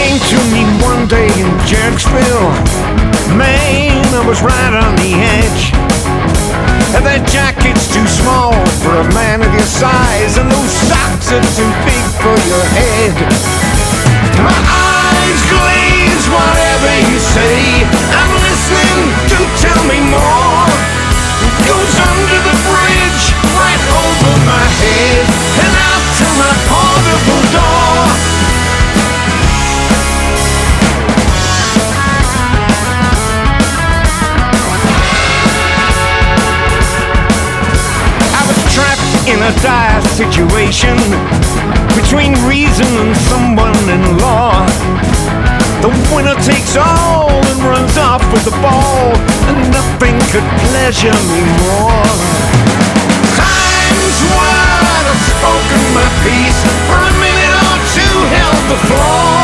came to me one day in Jerksville. Man, I was right on the edge. And that jacket's too small for a man of your size, and those socks are too big for your head. My eyes glaze, whatever you say, I'm listening, do tell me more. It goes under the bridge, right over my head, and out to my portable door. In a dire situation between reason and someone in law. The winner takes all and runs off with the ball, and nothing could pleasure me more. Time's wide, I've spoken my piece, for a minute or two held the floor.